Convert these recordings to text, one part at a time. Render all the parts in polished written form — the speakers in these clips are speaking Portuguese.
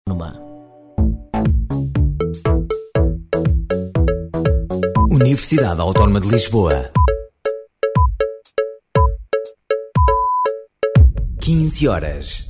Universidade Autónoma de Lisboa. 15 horas.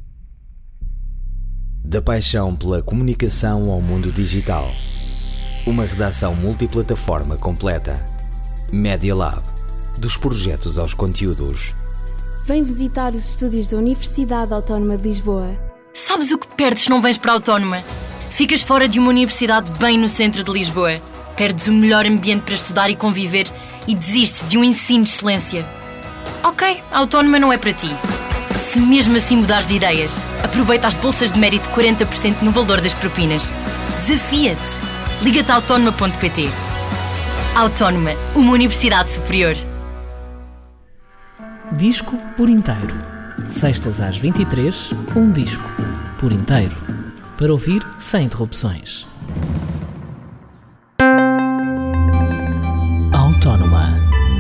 Da paixão pela comunicação ao mundo digital. Uma redação multiplataforma completa. Media Lab. Dos projetos aos conteúdos. Vem visitar os estúdios da Universidade Autónoma de Lisboa. Sabes o que perdes se não vens para a Autónoma? Ficas fora de uma universidade bem no centro de Lisboa. Perdes o melhor ambiente para estudar e conviver e desistes de um ensino de excelência. Ok, a Autónoma não é para ti. Se mesmo assim mudares de ideias, aproveita as bolsas de mérito de 40% no valor das propinas. Desafia-te. Liga-te a autónoma.pt. Autónoma, uma universidade superior. Disco por inteiro. Sextas às 23, um disco por inteiro. Para ouvir sem interrupções. Autónoma.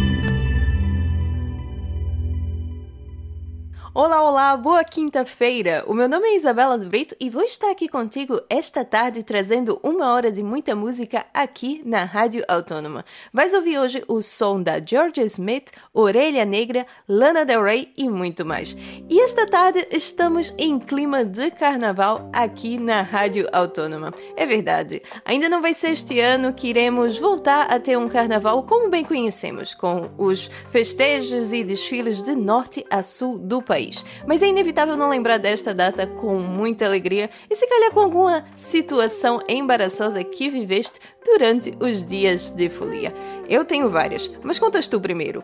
Olá, boa quinta-feira! O meu nome é Isabela de Brito e vou estar aqui contigo esta tarde trazendo 1 hora de muita música aqui na Rádio Autónoma. Vais ouvir hoje o som da Georgia Smith, Orelha Negra, Lana Del Rey e muito mais. E esta tarde estamos em clima de carnaval aqui na Rádio Autónoma. É verdade, ainda não vai ser este ano que iremos voltar a ter um carnaval como bem conhecemos, com os festejos e desfiles de norte a sul do país. Mas é inevitável não lembrar desta data com muita alegria e se calhar com alguma situação embaraçosa que viveste durante os dias de folia. Eu tenho várias, mas contas tu primeiro.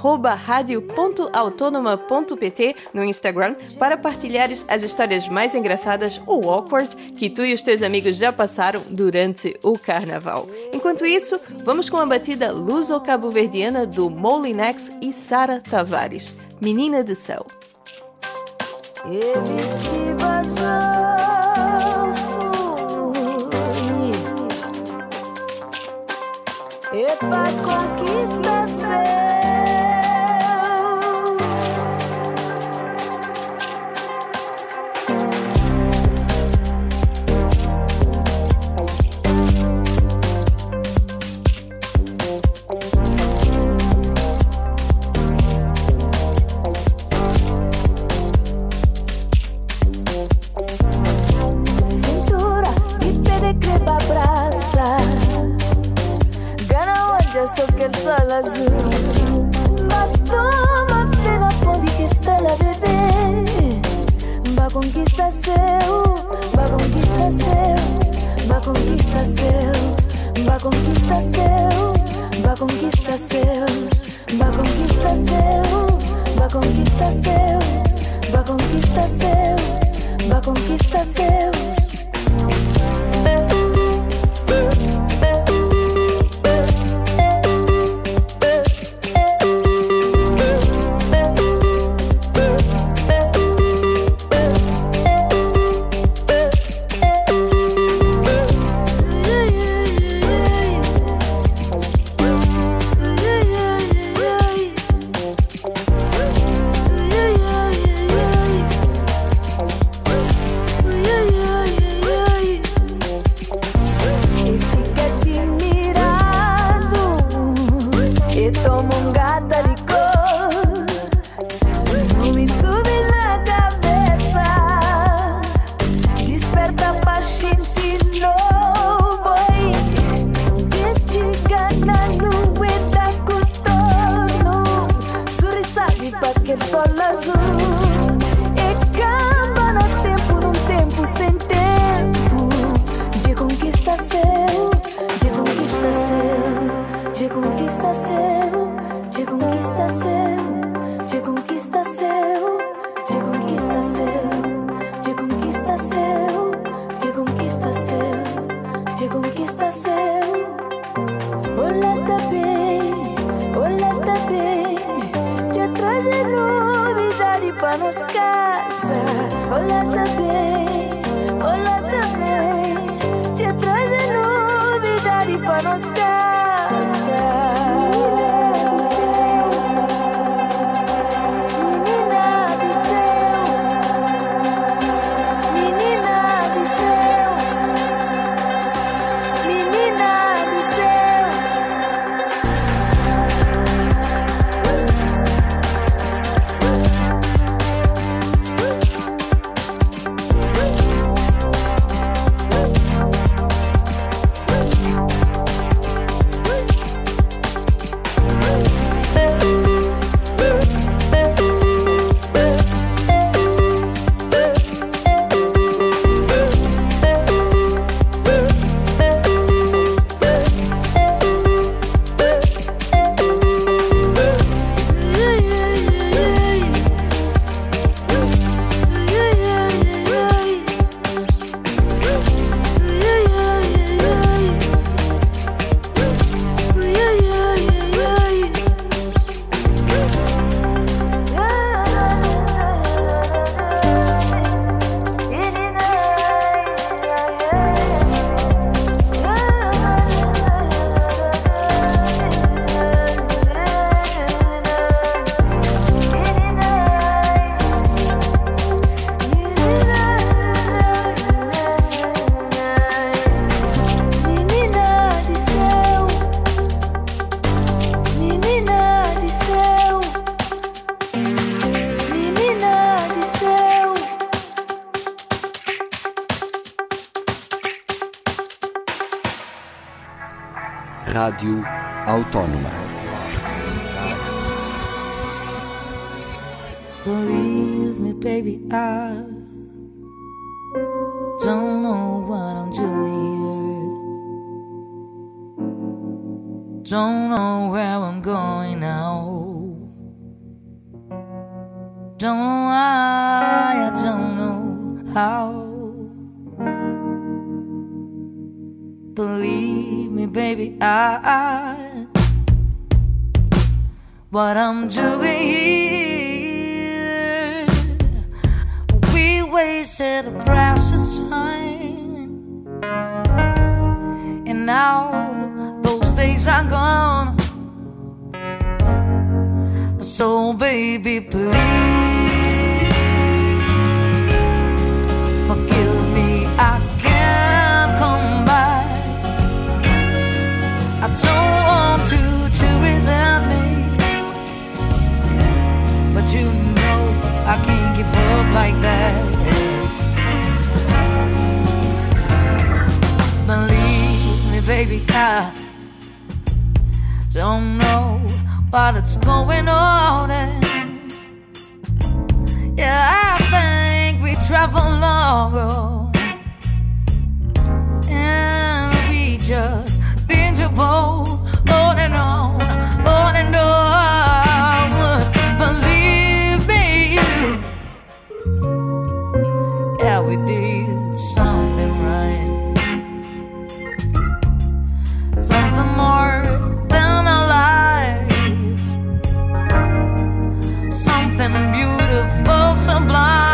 @radio.autonoma.pt no Instagram para partilhares as histórias mais engraçadas ou awkward que tu e os teus amigos já passaram durante o carnaval. Enquanto isso, vamos com a batida luso-cabo-verdiana do Molinex e Sara Tavares, Menina de Céu. Epa, conquista seu. Cintura e pé de crepa braça. Só que el sol azul. Toma fé na ponte que está lá, bebê. Vai conquistar seu, vai conquistar seu, vai conquistar seu, vai conquistar seu, vai conquistar seu, vai conquistar seu, vai conquistar seu, vai conquistar seu, vai conquistar seu. Menina de céu. Rádio Autónoma. Believe me, baby, I don't know what I'm doing here. Don't know where I'm going now. Don't know why, I don't know how. Believe me, baby, I what I'm doing here. We wasted a precious time, and now those days are gone. So baby, please forgive me, I can't come back. I don't want you to resent me, but you know I can't keep up like that. Believe me, baby, I don't know what it's going on. Yeah, I think we traveled longer, and we just binge a bowl on and on, on and on. Believe me, yeah, we did something right, something more than our lives, something beautiful, sublime.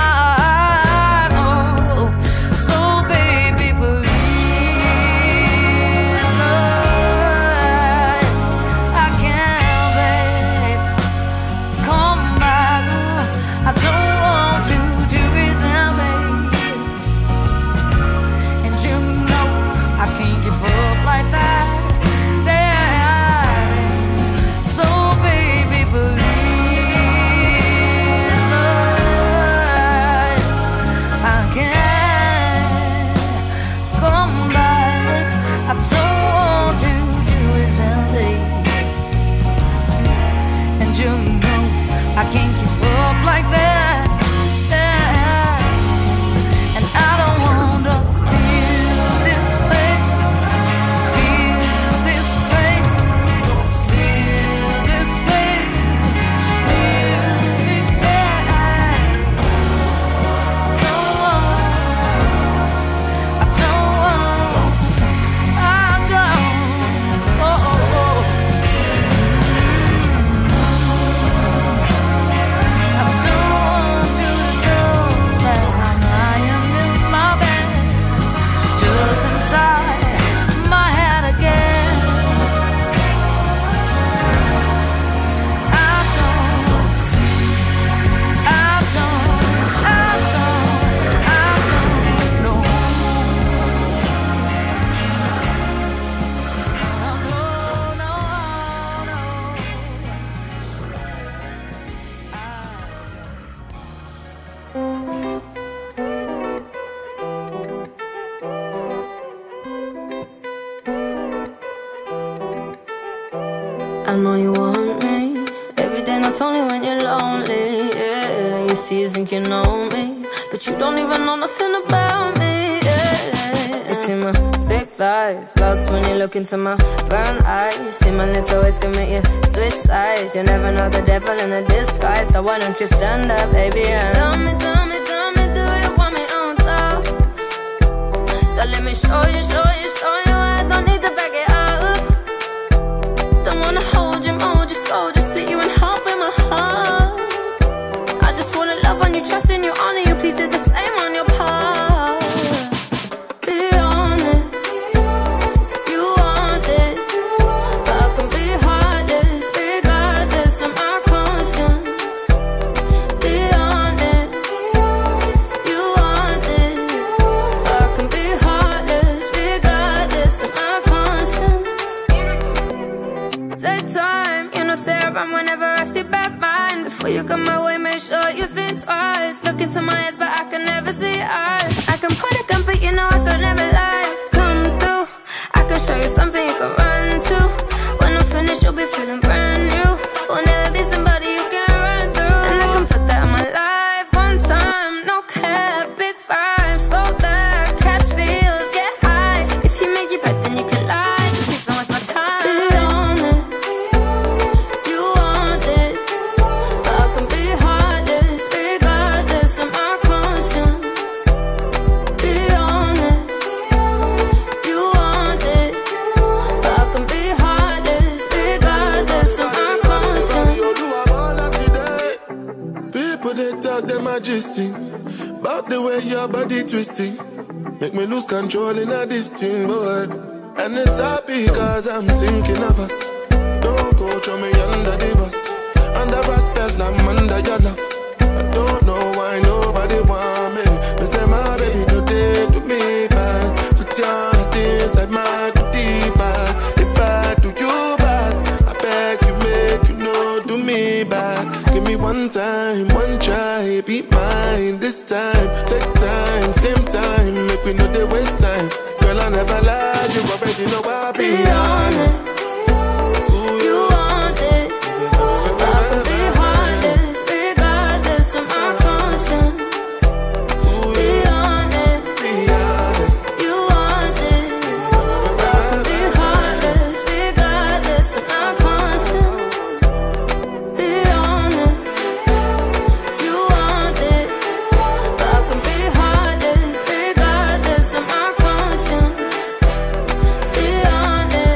I can't keep up like that, and I don't want to feel this way, feel this way, feel this way, feel this way. I don't I know you want me every day, not only when you're lonely. Yeah, you see, you think you know me, but you don't even know nothing about me. Yeah, you see my thick thighs, lost when you look into my brown eyes. See my little ways can make you switch sides. You never know the devil in a disguise, so why don't you stand up, baby? And tell me, do you want me on top? So let me show you, I don't need to back it up. Don't wanna hold you, mold you, slow, just split you in half with my heart. I just wanna love on you, trust in you, honor you, please do the same on your part. Be honest, you want this, but I can be heartless, regardless of my conscience. Be honest, you want this, but I can be heartless, regardless of my conscience. Take time, you know, stay around whenever I see bad mind. Before you come my way, make sure you think twice. Look into my eyes, but I can never see eyes. I can point a gun, but you know I could never lie. Come through, I can show you something you can run run to. When I'm finished, you'll be feeling brand new. Will never be somebody you can run through. And I can put that in my life one time. No cap, big five, slow that, catch feels, get high. If you make it right, then you can lie. Just please don't waste my time. Be honest, you want it, but I can be heartless, regardless of my conscience. Be honest, you want it, but I can be heartless, regardless of my conscience. People they talk them majesty about the way your body twisting, make me lose control in a this thing, boy. And it's happy cause I'm thinking of us. Don't go throw me under the bus. Under respect, I'm under your love. I don't know why nobody want me. Me say my baby no day to me bad. Put your heart inside my goodie bag. If I do you bad, I beg you make you know do me bad. Give me one time, one try, be mine this time. Take time, same time, make we know they waste time. Girl, I never lied, you already know I be honest. You want it, but I can be heartless, regardless of my conscience. Be honest, you want it, but I can be heartless, regardless of my conscience. Be honest, you want it, but I can be heartless, regardless of my conscience. Be honest.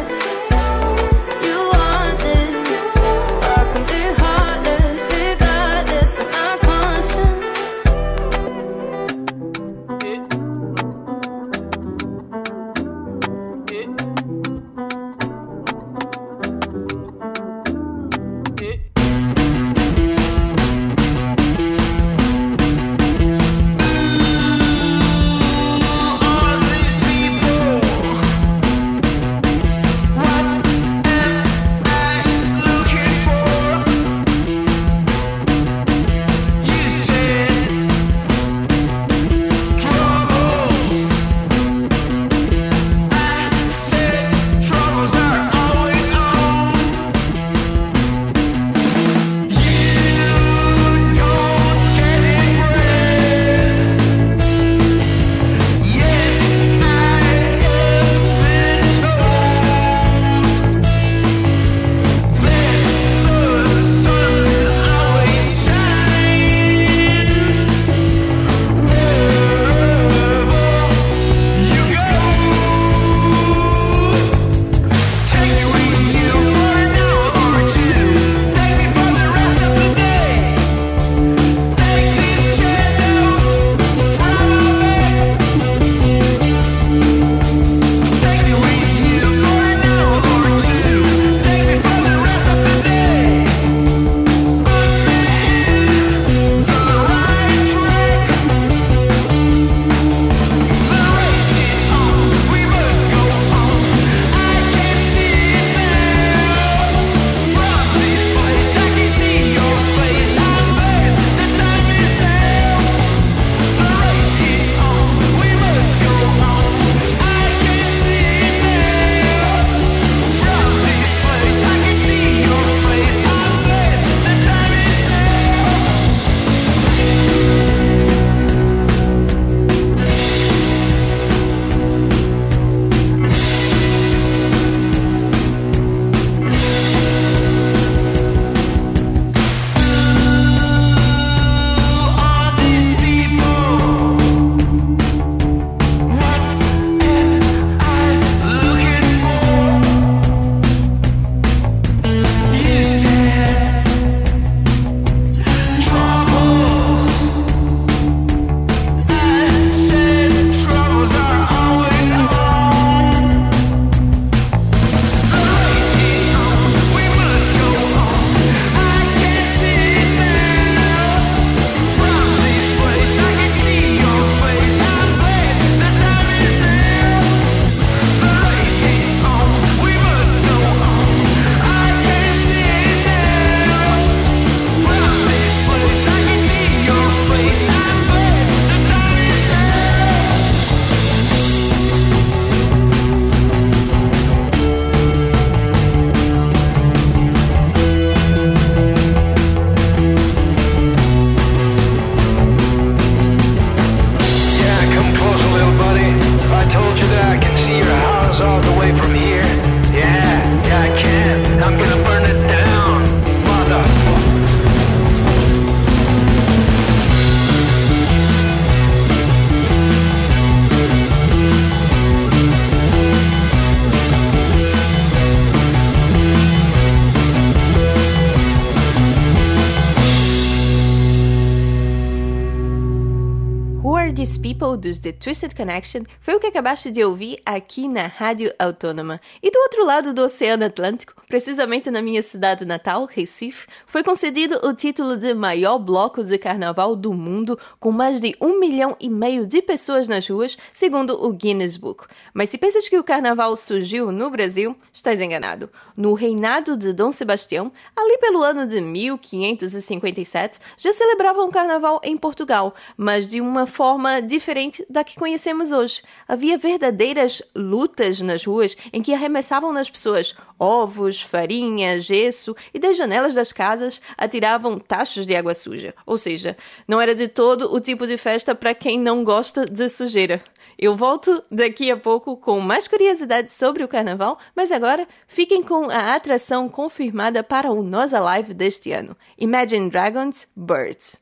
People dos The Twisted Connection foi o que acabaste de ouvir aqui na Rádio Autônoma. E do outro lado do Oceano Atlântico, precisamente na minha cidade natal, Recife, foi concedido o título de maior bloco de carnaval do mundo, com mais de 1,5 milhão de pessoas nas ruas, segundo o Guinness Book. Mas se pensas que o carnaval surgiu no Brasil, estás enganado. No reinado de Dom Sebastião, ali pelo ano de 1557, já celebravam o carnaval em Portugal, mas de uma forma diferente da que conhecemos hoje. Havia verdadeiras lutas nas ruas em que arremessavam nas pessoas ovos, farinha, gesso e das janelas das casas atiravam tachos de água suja. Ou seja, não era de todo o tipo de festa para quem não gosta de sujeira. Eu volto daqui a pouco com mais curiosidades sobre o carnaval, mas agora fiquem com a atração confirmada para o Nós Alive deste ano. Imagine Dragons, Birds.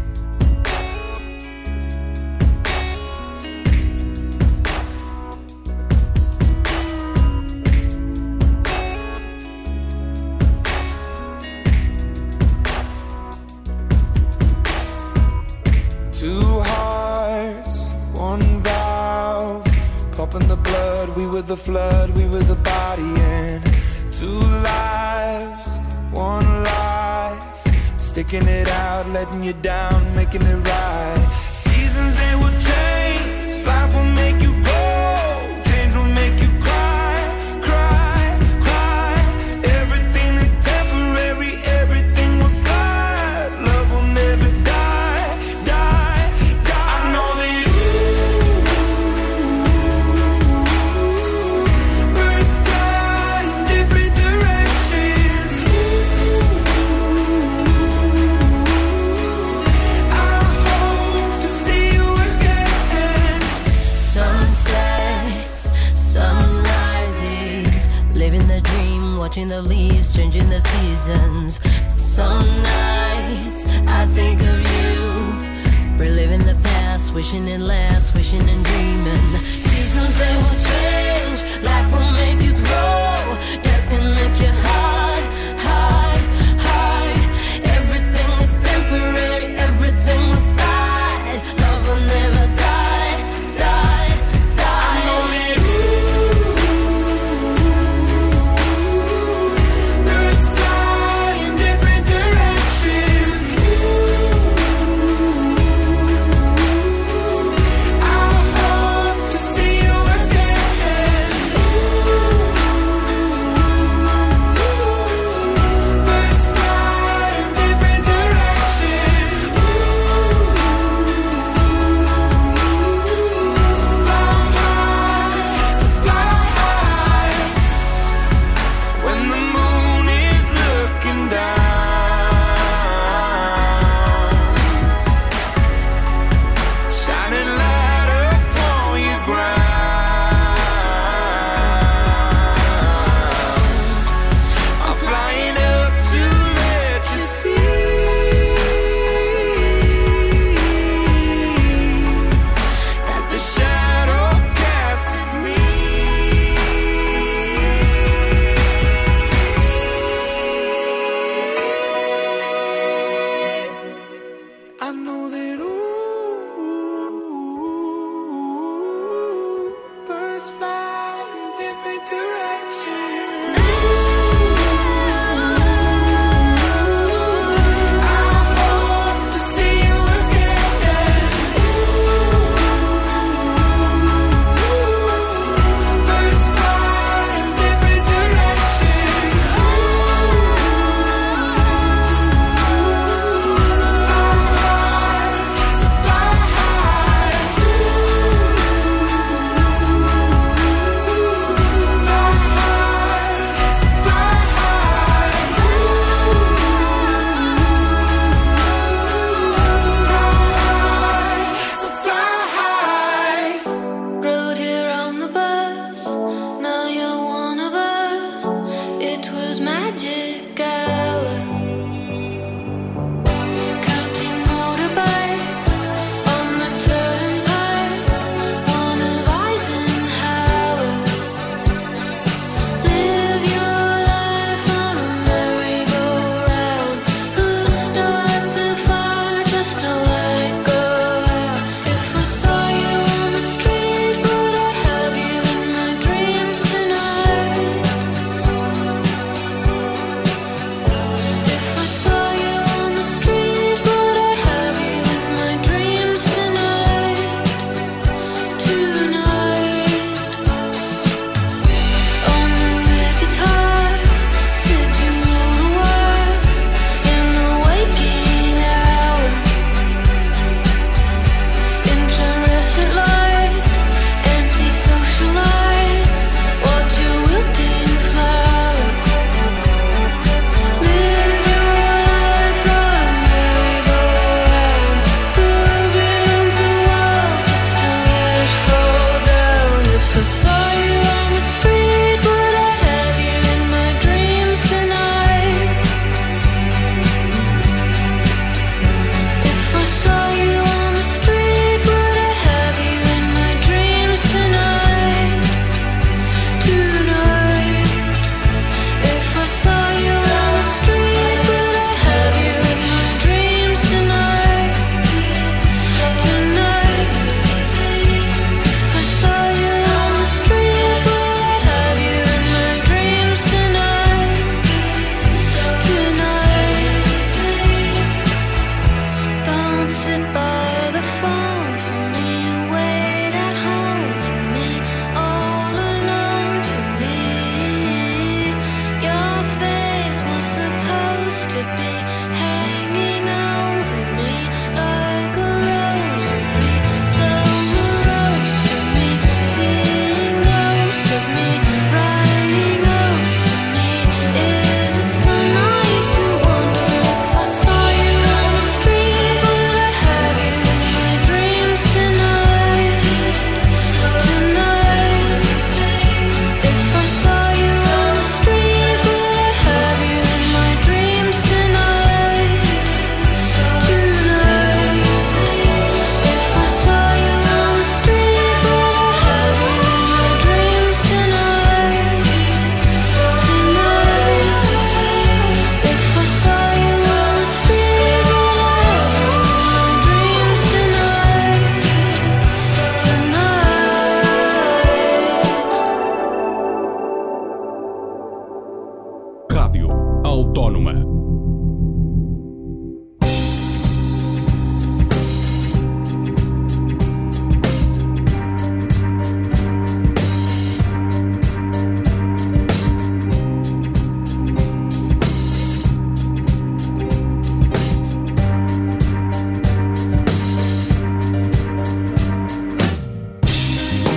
Two hearts, one valve, pumping the blood, we were the flood, we were the body, and two lives, one life, sticking it out, letting you down, making it right. Seasons they will change, life will make you go, change will make you cry, cry, cry. Everything is temporary, everything will slide, love will never die, die, die. I know that birds fly in different directions. I hope to see you again. Sunsets, sunrises, living the dream, watching the leaves, changing the seasons. Some nights I think of you, reliving the past, wishing it lasts, wishing and dreaming. Seasons they will change, life will make you grow, death can make you hide, hide, hide. Everything is temporary, everything will slide, love will never die, die, die. I know that birds fly in different directions. I hope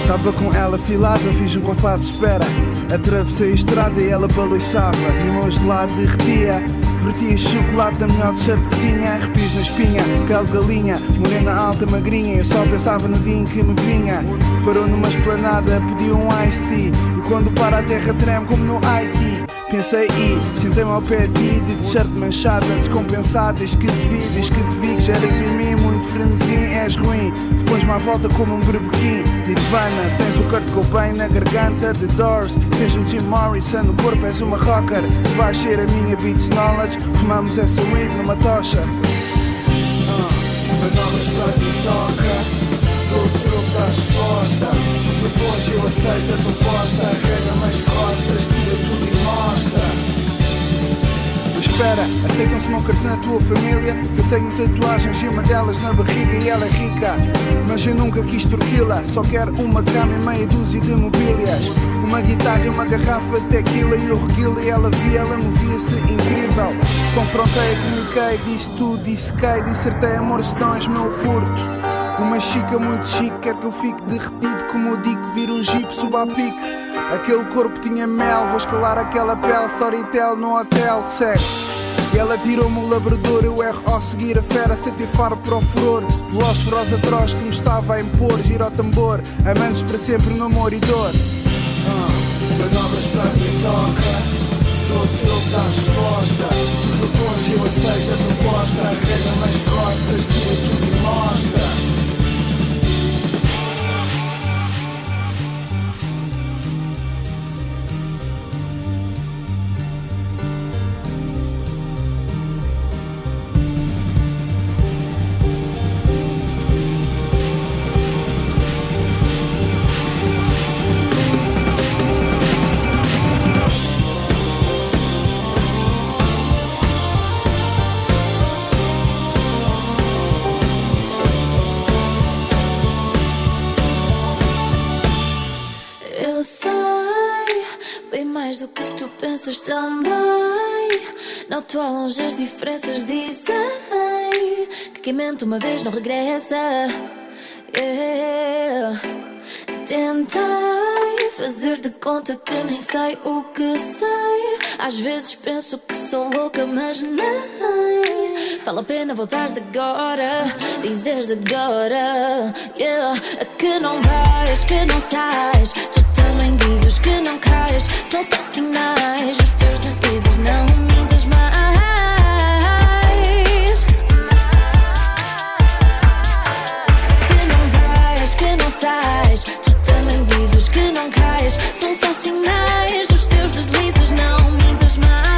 Tava com ela filada, fiz um compasso de espera. Atravessei a estrada e ela baloiçava. E o meu gelado derretia. Vertia chocolate da melhor t-shirt que tinha. Arrepios na espinha, pele de galinha. Morena alta, magrinha. Eu só pensava no dia em que me vinha. Parou numa esplanada, pediu um iced tea. E quando para a terra treme como no Haiti. Pensei e sentei-me ao pé de ti, de t-shirt manchada, descompensada. Diz que te vi, que geras em mim muito frenesim, és ruim. Depois-me à volta como um berbequim. Nirvana, tens o Kurt Cobain na garganta. The Doors, tens o Jim Morrison no corpo, és uma rocker. Tu vais ser a minha beats knowledge. Fumamos essa weed numa tocha. Manobras para que toca, dou o troco da resposta. Tu propões, eu aceito a proposta. Arrega-me as costas, tira tudo e mostra. Espera, aceitam smokers na tua família? Que eu tenho tatuagens e uma delas na barriga e ela é rica. Mas eu nunca quis torquila, só quero uma cama e meia dúzia de mobílias. Uma guitarra e uma garrafa de tequila. E eu reguila e ela via, ela movia-se incrível. Confrontei, comuniquei, disse tudo, dissequei, dissertei amor, se não és meu furto. Uma chica muito chique, quer que eu fique derretido como o Dick, vira um jeep, suba a pique. Aquele corpo tinha mel, vou escalar aquela pele, storytell no hotel, segue. E ela tirou-me o labrador, eu erro ao seguir a fera, senti faro para o furor. Veloz, feroz, atroz que me estava a impor, gira o tambor, amantes para sempre no amor e dor. Manobras para quem toca, dou o troco da resposta. Tu propões, eu aceito a proposta. Arrega-me as costas, tira tudo e mostra. Também noto ao longe as diferenças. Dizem que quem mente uma vez não regressa. Tentei fazer de conta que nem sei o que sei. Às vezes penso que sou louca, mas nem vale a pena voltares agora, dizeres agora, que não vais, que não sais. Tu também dizes que não cais. São só sinais, os teus deslizes, não mintas mais. Que não vais, que não sais. Tu também dizes que não cais. São só sinais, os teus deslizes, não mintas mais.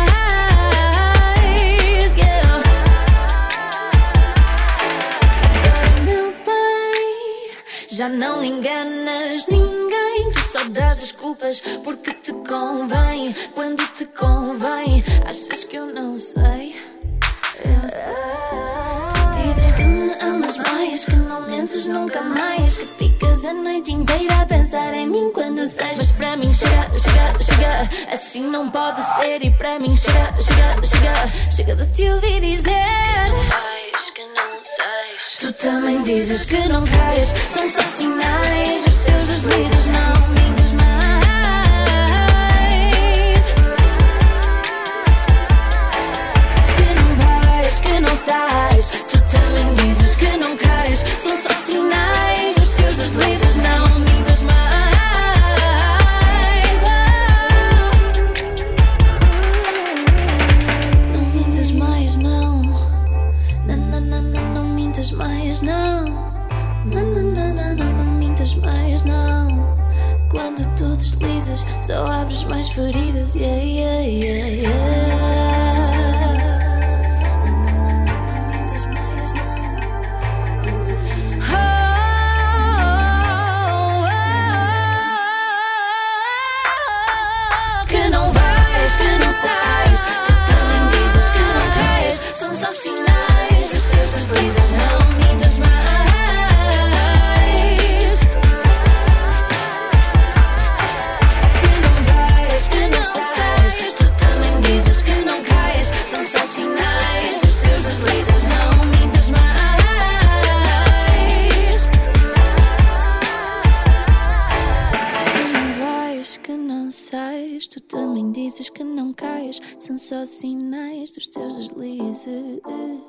Agora, meu bem, já não enganas ninguém. Tu só dás desculpas porque te convém. Quando te convém, achas que eu não sei? Eu sei. Tu dizes que me amas mais, que não mentes nunca mais, que ficas a noite inteira a pensar em mim quando sais. Mas para mim chega, chega, chega, assim não pode ser. E para mim chega, chega, chega, chega de te ouvir dizer que não sais. Tu também dizes que não cais. São só sinais, os teus deslizes, não mintas mais. Que não vais, que não sais. Tu também dizes que não cais. São só sinais, os teus deslizes, não mintas mais. Não mintas mais, não. Não mintas mais, não. Não mintas mais, não. Quando tu deslizas, só abres mais feridas. Yeah, yeah, yeah, yeah. Que não vais, que não sais. Tu também dizes que não cais. São só sinais, os teus deslizes, não mintas mais. Que não vais, que não sais. Tu também dizes que que não sais, tu também dizes que não cais. São só sinais dos teus deslizes,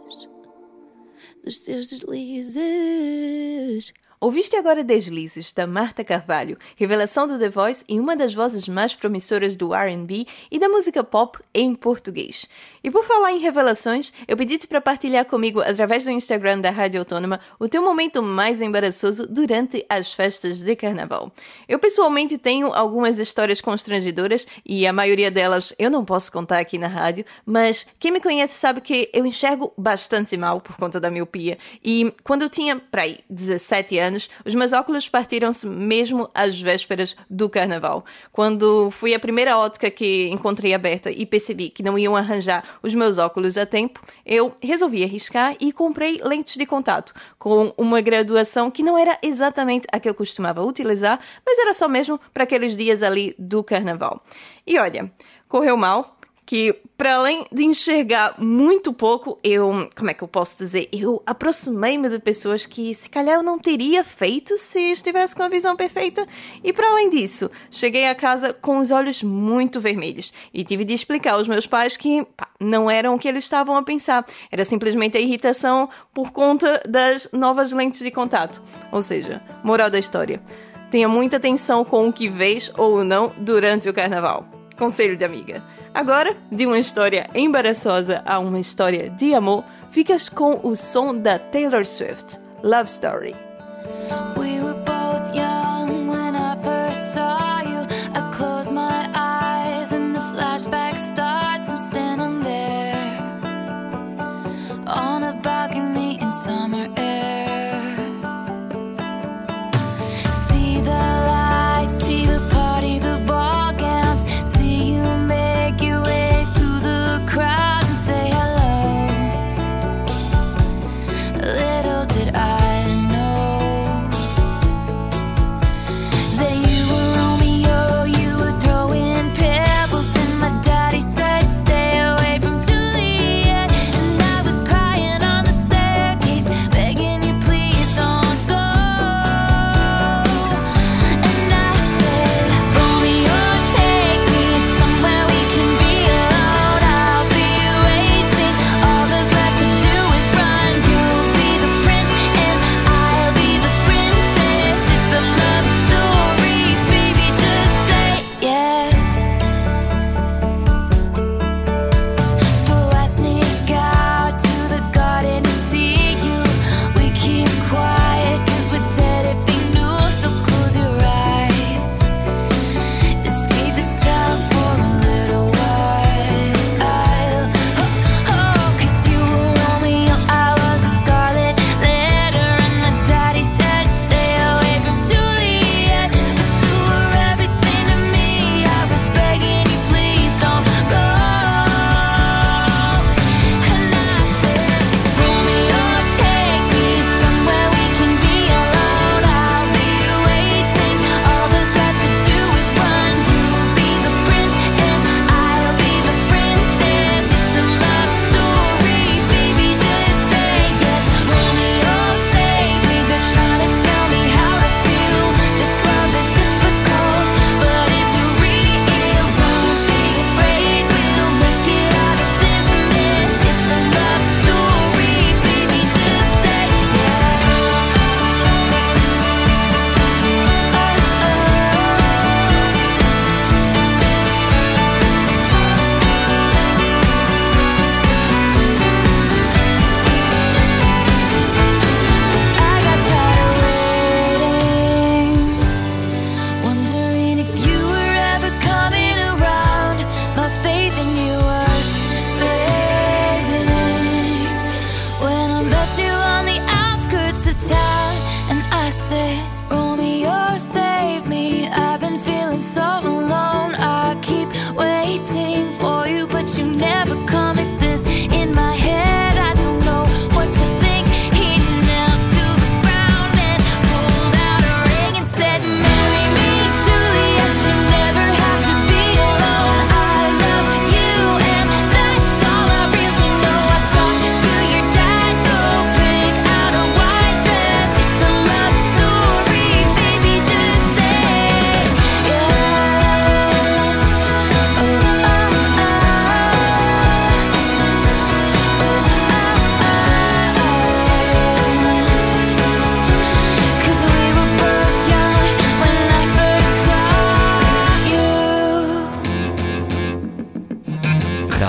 dos teus deslizes. Ouviste agora Deslizes, da Marta Carvalho, revelação do The Voice e uma das vozes mais promissoras do R&B e da música pop em português. E por falar em revelações, eu pedi-te para partilhar comigo, através do Instagram da Rádio Autônoma, o teu momento mais embaraçoso durante as festas de carnaval. Eu pessoalmente tenho algumas histórias constrangedoras e a maioria delas eu não posso contar aqui na rádio, mas quem me conhece sabe que eu enxergo bastante mal por conta da miopia e quando eu tinha, para aí, 17 anos, os meus óculos partiram-se mesmo às vésperas do carnaval. Quando fui a primeira ótica que encontrei aberta e percebi que não iam arranjar os meus óculos a tempo, eu resolvi arriscar e comprei lentes de contato com uma graduação que não era exatamente a que eu costumava utilizar, mas era só mesmo para aqueles dias ali do carnaval. E olha, correu mal, que para além de enxergar muito pouco, eu aproximei-me de pessoas que se calhar eu não teria feito se estivesse com a visão perfeita. E para além disso, cheguei a casa com os olhos muito vermelhos e tive de explicar aos meus pais que não eram o que eles estavam a pensar. Era simplesmente a irritação por conta das novas lentes de contato. Ou seja, moral da história: tenha muita atenção com o que vês ou não durante o carnaval. Conselho de amiga. Agora, de uma história embaraçosa a uma história de amor, ficas com o som da Taylor Swift, Love Story. We were both young when I first saw you. I close my eyes and the flashback starts. I'm standing there on a balcony in summer air. See the lights, see the party, the ball gowns. See you make your way through the crowd and say hello. Little did I know that you were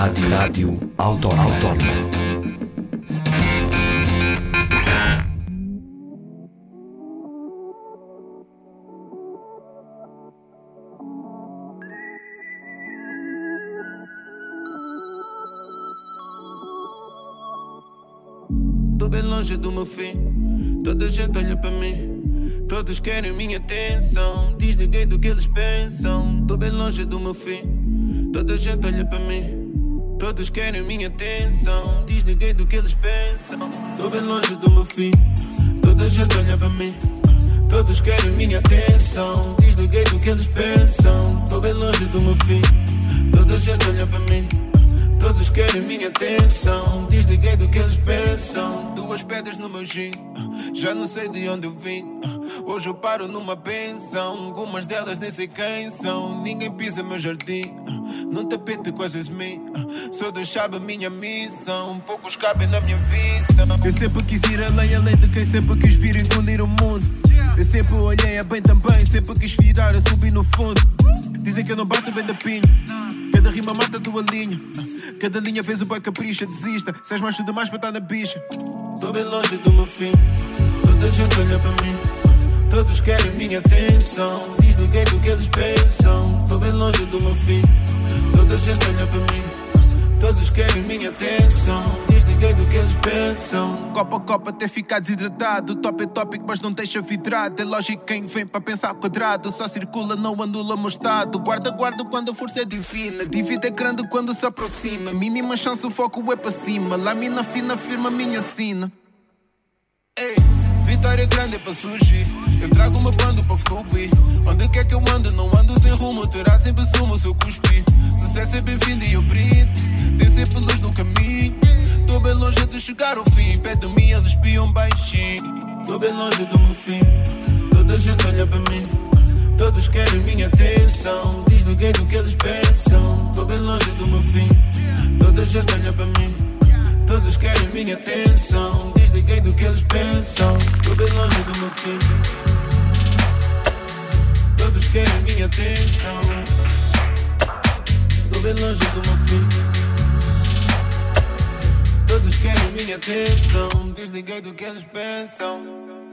Rádio Autónoma. Tô bem longe do meu fim, toda gente olha para mim, todos querem minha atenção, desliguei do que eles pensam. Tô bem longe do meu fim, toda gente olha para mim, todos querem minha atenção, desliguei do que eles pensam. Tô bem longe do meu fim, toda gente olha para mim, todos querem minha atenção, desliguei do que eles pensam. Tô bem longe do meu fim, toda gente olha para mim, todos querem minha atenção, desliguei do que eles pensam. Duas pedras no meu gin, já não sei de onde eu vim. Hoje eu paro numa pensão, algumas delas nem sei quem são. Ninguém pisa meu jardim, num tapete quase mim. Só deixava a minha missão, poucos cabem na minha vida. Eu sempre quis ir além de quem sempre quis vir engolir o mundo. Eu sempre olhei a bem também, sempre quis virar a subir no fundo. Dizem que eu não bato bem da pinha, cada rima mata a tua linha. Cada linha fez o boi capricha, desista, se és macho demais para estar na bicha. Tô bem longe do meu fim, toda gente olha para mim, todos querem minha atenção, desliguei do que eles pensam. Tô bem longe do meu fim, toda gente olha para mim, todos querem minha atenção, desliguei do que eles pensam. Copa a copa até ficar desidratado, top é tópico mas não deixa vidrado. É lógico quem vem para pensar quadrado, só circula, não andula mostrado. Guarda quando a força é divina, divide é grande quando se aproxima. Mínima chance o foco é para cima, lâmina fina firma minha sina. Ei, vitória grande é para surgir, eu trago uma banda para fluir. Onde quer que eu ando, não ando sem rumo, terá sempre sumo se eu cuspir. Sucesso é bem-vindo e eu brindo, tem sempre luz no caminho. Tô bem longe de chegar ao fim, perto de mim eles espiam baixinho. Tô bem longe do meu fim, toda gente olha para mim, todos querem minha atenção, desliguei do que eles pensam. Tô bem longe do meu fim, toda gente olha para mim, todos querem minha atenção, desliguei do que eles pensam. Tô bem longe do meu fim, todos querem minha atenção. Tô bem longe do meu fim, todos querem minha atenção, desliguei do que eles pensam.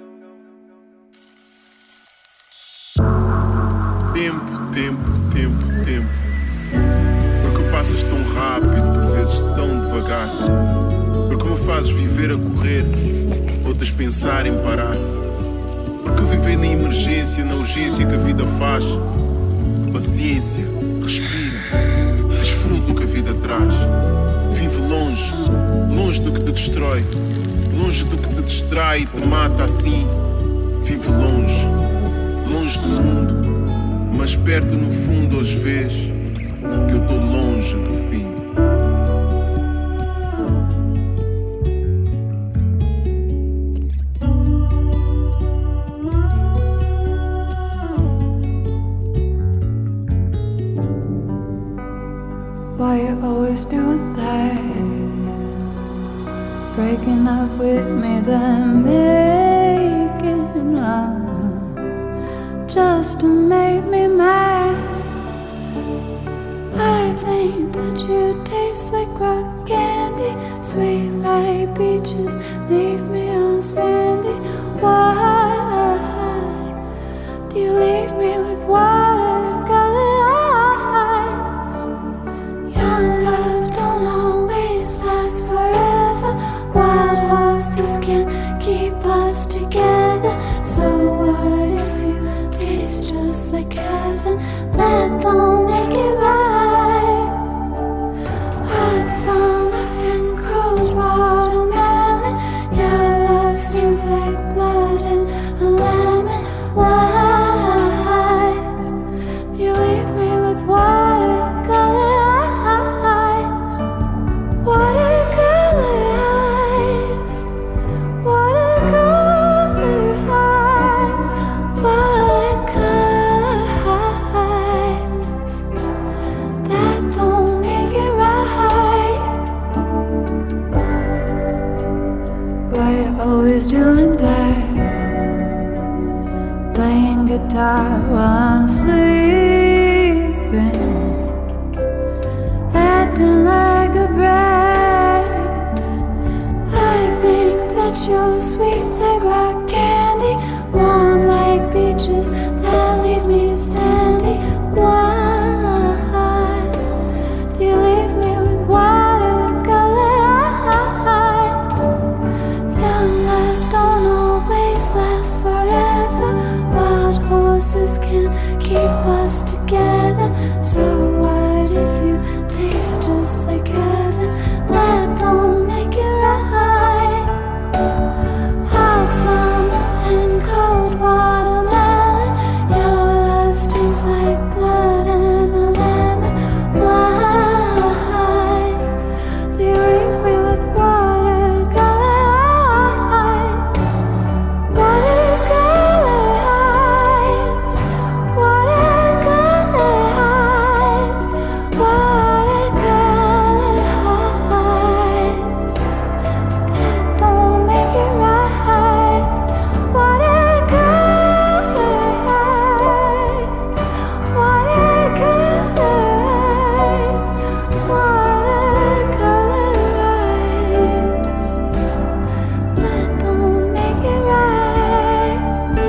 Tempo. Porque passas tão rápido, por vezes tão devagar. Porque me fazes viver a correr, outras pensar em parar. Porque viver na emergência, na urgência que a vida faz. Paciência, respira, desfruta o que a vida traz. Vive longe do que te destrói, longe do que te distrai e te mata assim. Vive longe do mundo, mas perto no fundo hoje vês que eu tô longe do fim. Why you always doing that? Breaking up with me, then making love just to make me mad. I think that you taste like rock candy, sweet like peaches, leave me on sandy. Why do you leave me with watercolor eyes? Young love don't always last forever, wild horses can't keep us together. So what if you taste just like heaven? That don't make it right. Hot summer and cold watermelon, your love stings like blood and a lemon. Why you leave me with watercolor eyes? Watercolor eyes, watercolor eyes, watercolor eyes. together. So what if you taste just like heaven? That don't make it right. Hot summer and cold watermelon. Your love tastes like blood and a lemon. Why do you reach me with watercolor eyes? Watercolor eyes. Watercolor eyes. Watercolor eyes. That don't make it right. Watercolor eyes. Watercolor eyes. Watercolor eyes. That don't make it right.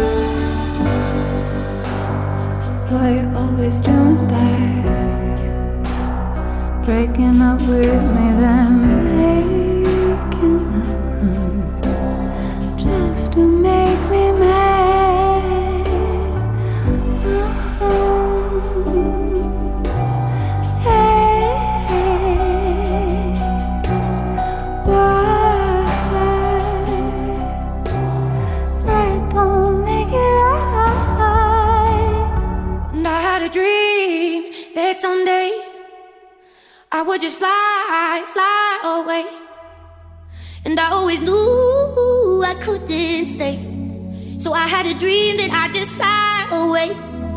Why you always doing that? Breaking up with me, then making up just to make me mad. Hey, why? That don't make it right. And I had a dream that someday I would just fly, fly away. And I always knew I couldn't stay. So I had a dream that I'd just fly away.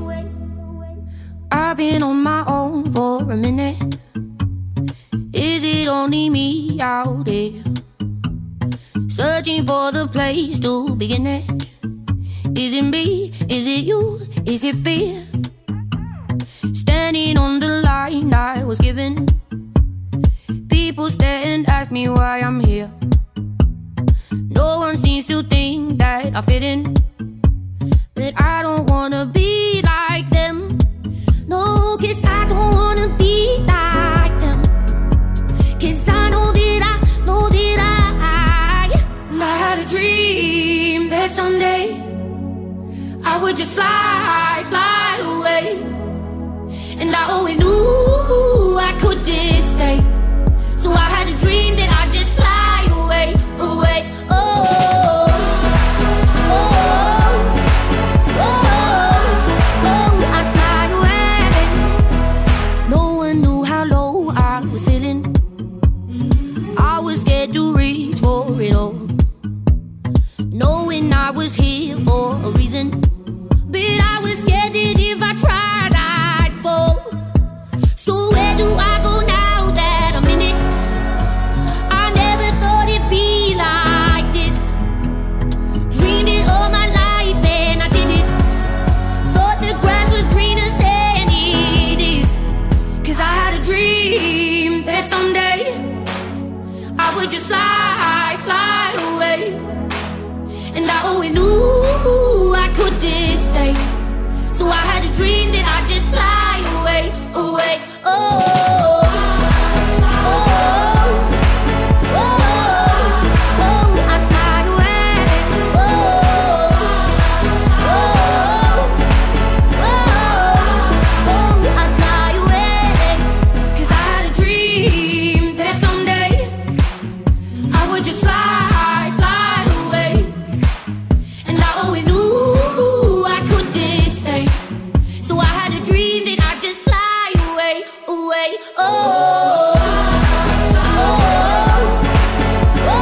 I've been on my own for a minute. Is it only me out there? Searching for the place to begin it. Is it me? Is it you? Is it fear? Standing on the line I was given. People stare and ask me why I'm here. No one seems to think that I fit in. But I don't wanna be like them. No, 'cause I don't wanna be like them. 'Cause I know that I had a dream that someday I would just fly, fly away. And I always knew I couldn't stay. So I had a dream that I'd just fly away, away. Oh, oh, oh, oh, oh, I'd fly away. No one knew how low I was feeling. I was scared to reach for it all, knowing I was here for a reason. But I was scared that if I tried, I'd fall. So where do I go now that I'm in it? I never thought it'd be like this. Dreamed it all my life and I did it. Thought the grass was greener than it is. 'Cause I had a dream that someday I would just fly, fly away. And I always knew I couldn't stay. So I had a dream that I'd just fly away, away. Oh, oh, oh, oh, oh, I'd fly away. Oh, oh, oh, oh, I'd fly away. 'Cause I had a dream that someday I would just fly, fly away. And I always knew I couldn't stay. So I had a dream that I'd just fly away, away. Oh, oh, oh,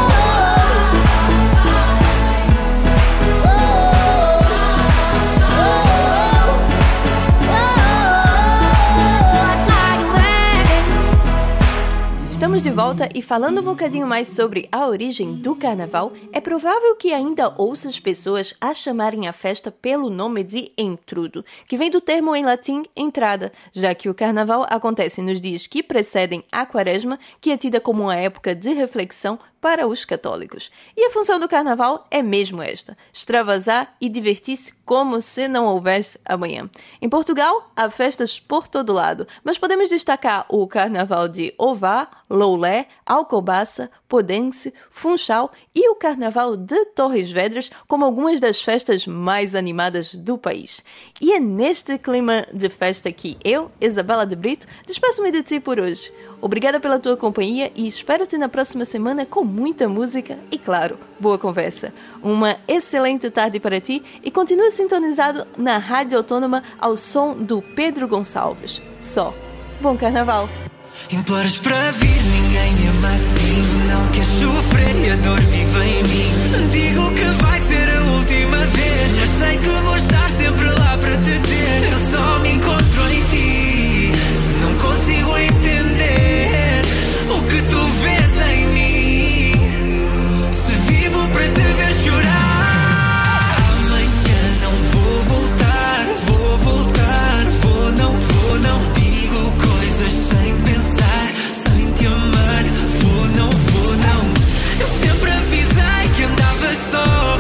I'd fly away. Estamos de volta e falando um bocadinho mais sobre a origem do carnaval, é provável que ainda ouças pessoas a chamarem a festa pelo nome de entrudo, que vem do termo em latim entrada, já que o carnaval acontece nos dias que precedem a quaresma, que é tida como uma época de reflexão, para os católicos. E a função do carnaval é mesmo esta: extravasar e divertir-se como se não houvesse amanhã. Em Portugal, há festas por todo lado, mas podemos destacar o carnaval de Ovar, Loulé, Alcobaça, Podense, Funchal e o carnaval de Torres Vedras como algumas das festas mais animadas do país. E é neste clima de festa que eu, Isabela de Brito, despeço-me de ti por hoje. Obrigada pela tua companhia e espero-te na próxima semana com muita música e, claro, boa conversa. Uma excelente tarde para ti e continua sintonizado na Rádio Autônoma ao som do Pedro Gonçalves. Só. Bom carnaval! Imploras para vir, ninguém me ama assim. Não quer sofrer e a dor vive em mim. Digo que vai ser a última vez. Eu sei que vou estar sempre lá para te ter. Eu só me encontro em ti. Não consigo entender o que tu vês em mim. Se vivo para te ver chorar. Amanhã não vou voltar. Vou voltar, vou não. Digo coisas sem pensar, sem te amar. Vou não. Eu sempre avisei que andava só.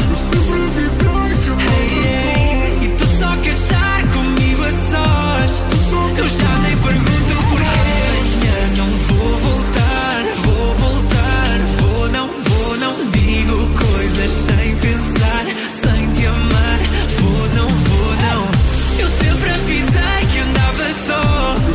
Hey, e tu só queres estar comigo a sós. Eu já nem pergunto porquê. Amanhã não vou voltar. Vou voltar, vou não. Digo coisas sem pensar, sem te amar. Vou não. Eu sempre avisei que andava só.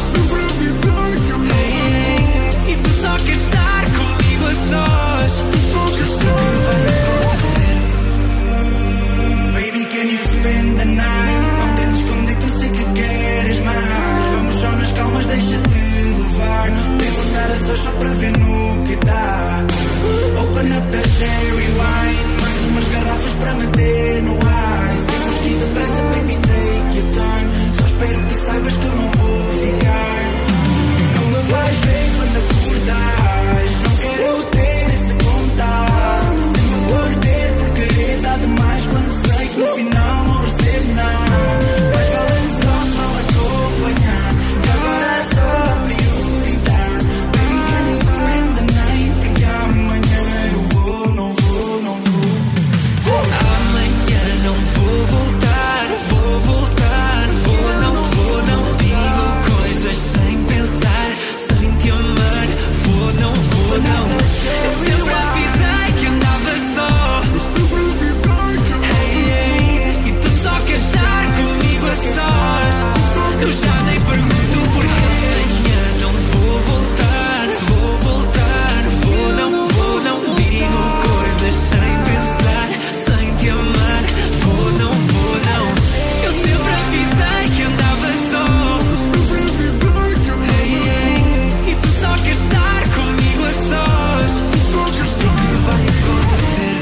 Hey, e tu só queres estar comigo a sós. Eu sei que vai acontecer. Baby, can you spend the night? Não tentes esconder que eu sei que queres mais. Vamos só nas calmas, deixa-te levar. Temos estar a sós só para ver no que dá. Open up the cherry wine. Mais umas garrafas para meter no ice. Temos que ir depressa, baby, take your time. Só espero que saibas que eu não vou ficar. Não me vais ver quando acordares. Não quero ter esse contato. Sempre vou arder por querer dar demais quando sei que no final não recebo nada. Mas vale só não acompanhar. Que agora é só a prioridade. Baby, can you spend the night? Porque amanhã eu vou, não vou. Amanhã não vou voltar. Vou voltar, vou não. Digo coisas sem pensar, sem te amar. Vou não. Eu sempre avisei que andava só. Hey, e tu só queres estar comigo a sós. Eu já nem pergunto porquê. Amanhã não vou voltar. Vou voltar, vou não. Digo coisas sem pensar, sem te amar. Vou não. Eu sempre avisei que andava só. Hey, e tu só queres estar comigo a sós. Eu sei que vai acontecer.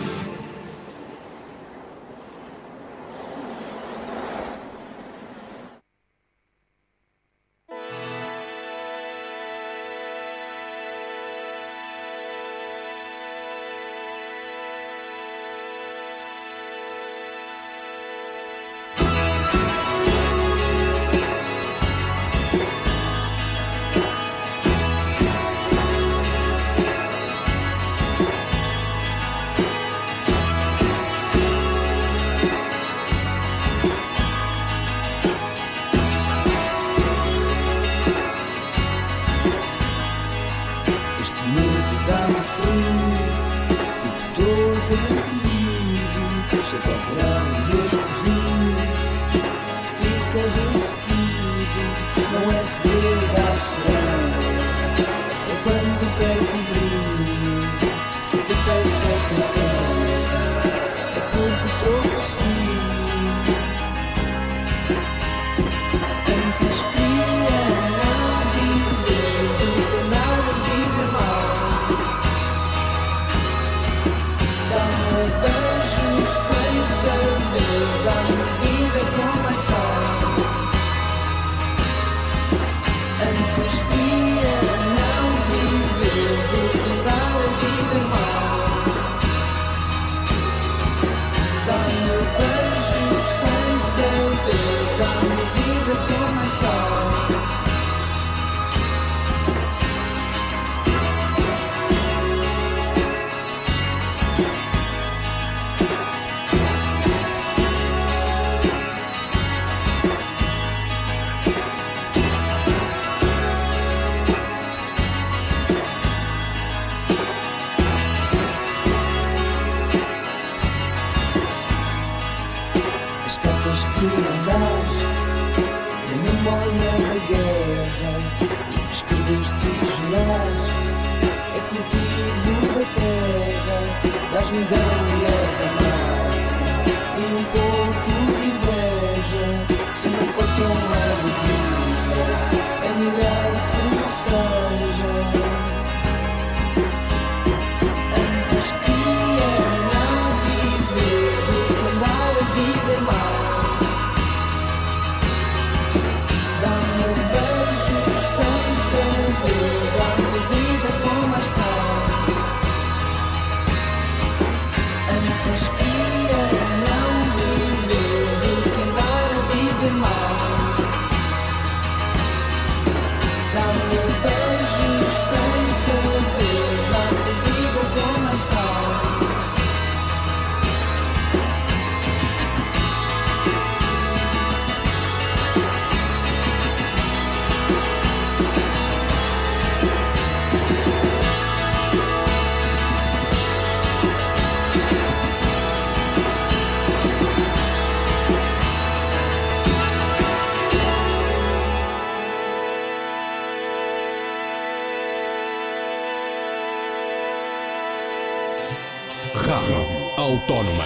Este medo dá-me frio, fico todo encolhido. Chega ao verão e este rio fica ressequido. Não é segredo ao serão, é quando perco o brilho. Se te peço atenção, é porque estou por si. Antes queria não viver do que andar a viver mal. Dá-me beijos sem saber, dá-me vida com mais sal. Antes queria não viver do que andar a viver mal. Dá-me beijos sem saber, dá-me vida com mais sal. manhã da guerra que escreveste e juraste. É cultivo da terra, dás-me dão e erva mate e um pouco de inveja. Se não for com alegria, é melhor que não seja. Antes queria não viver do que andar a viver mal. Dá-me beijos sem saber, dá-me vida com mais sal. Antes queria não viver do que andar a viver mal. Dá-me beijos sem saber, dá-me vida com mais sal. Rádio Autónoma.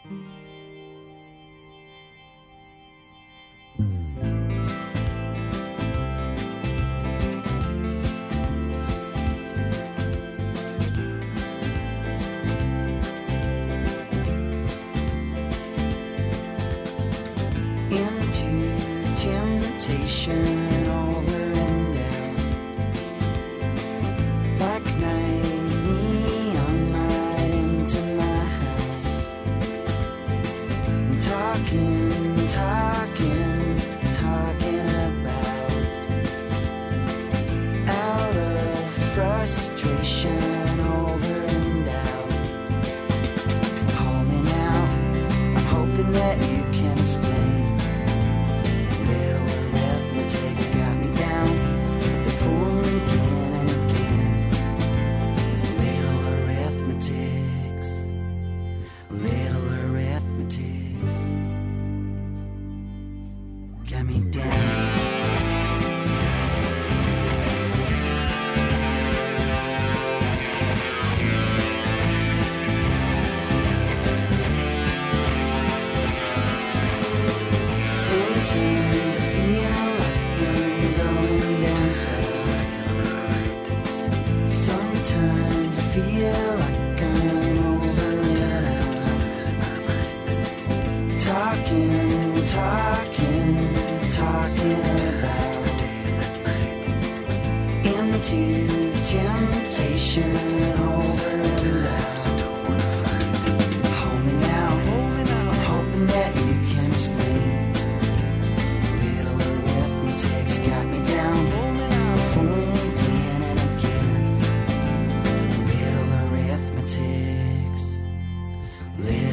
Little